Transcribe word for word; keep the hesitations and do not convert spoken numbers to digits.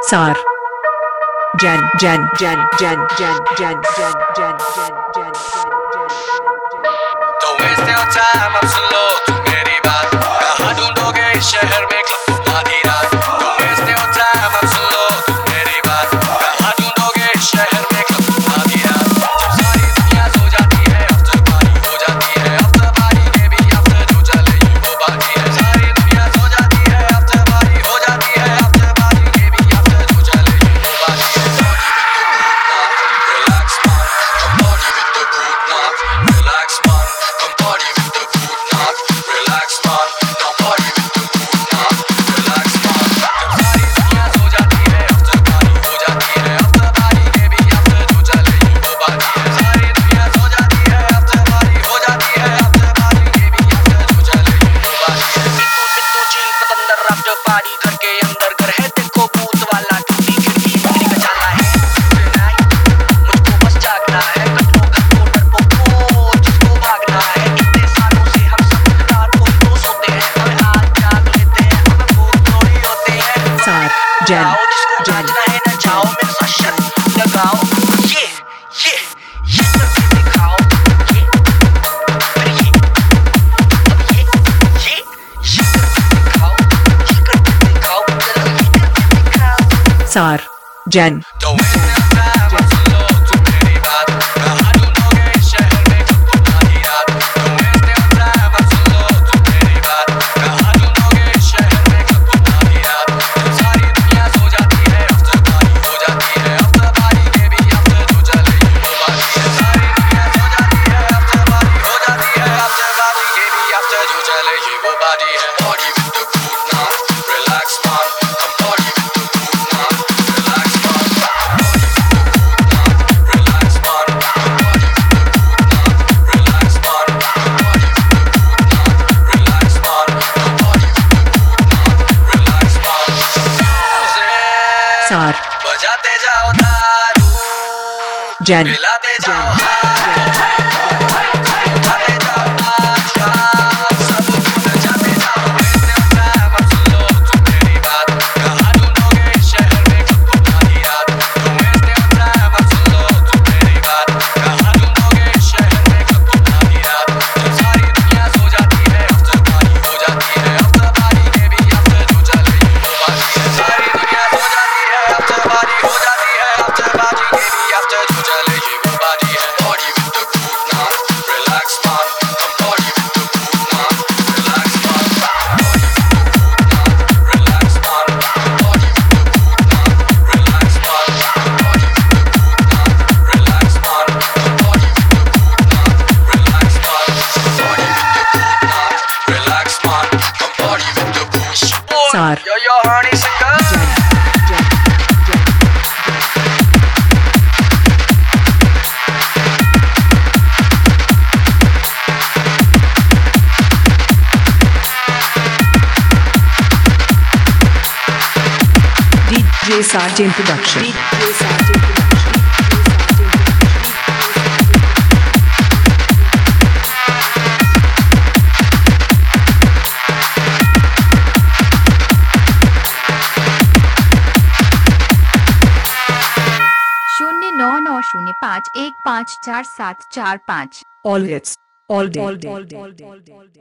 सार जन जन जन जन जन जन जन जन जन जन Don't waste your time, अब सुन लो तुम मेरी बात। कहाँ ढूंढोगे इस शहर में क्लब आधी रात। Don't waste your time, अब सुन लो तुम मेरी बात। कहाँ ढूंढोगे इस शहर में क्लब आधी रात। जब सारी दुनिया सो जाती है after party हो जाती है। after party के भी after जो चले ये वो बाकी है। सारी दुनिया सो जाती है after party हो जाती है। after party के भी after जो चले ये वो बाकी है। Party with the good now, relax man, come party with the good now, relax man, come party with the good now, relax man। जब सारी दुनिया सो जाती है after party हो जाती है। after party के भी after जो चले ये वो बाकी है। सारी दुनिया सो जाती है after party हो जाती है। after party के भी after जो चले ये वो बाकी है। पिट्टू पिट्टू चील पतंदर after party घर के अंदर घर है देखो भूत वाला टूटी खिड़की बिजली का जाला है। मुझको बस जागना है कटो घटो डरपोको जिसको भागना है। इतने सालों से हम सब रात को ही तो सोते हैं हमें आज जाग लेते हैं हमें भूख थोड़ी होती है। सार जन जाओ जिसको नाचना है ना जाओ मेरे साथ शर्त लगाओ ये ये ये करके दिखाओ ये फिर ये अब ये ये ये करके दिखाओ ये करके दिखाओ चलो ये करके दिखाओ। सार जन Don't waste your time, अब सुन लो तुम मेरी बात। कहाँ ढूंढोगे इस शहर में क्लब आधी रात। Don't waste your time, अब सुन लो तुम मेरी बात। कहाँ ढूंढोगे इस शहर में क्लब आधी रात। जब सारी दुनिया सो जाती है after party हो जाती है। after party के भी after जो चले ये वो बाकी है। सारी दुनिया सो जाती है after party हो जाती है। after party के भी after जो चले ये वो बाकी है। Party with the good now, relax man, come party with the good now, relax man। सार बजाते जाओ दारू जन पिलाते जाओ उठाते जाओ नाचा सब भूल जाते जाओ। Waste your time, अब सुन लो तुम मेरी बात। कहाँ ढूंढोगे इस शहर में क्लब आधी रात। Don't waste your time, अब सुन लो तुम मेरी बात। कहाँ ढूंढोगे इस शहर में क्लब आधी रात। जब सारी दुनिया सो जाती है after party हो जाती है। after party के भी after जो चले ये वो बाकी है। सारी दुनिया सो जाती है after party हो जाती है। after party के भी after जो चले ये वो बाकी है। Party with the good now, relax man, come party with the good now, relax man, party with the good now, relax man, party with the good now, relax man, party with the good now, relax man, party with the good now, relax man, party with the good now, relax man, come party with the good now। सार Yo yo honey singer। DJ Sargent Production. शून्य नौ नौ शून्य पाँच एक पाँच चार सात चार पाँच। All hits, all day.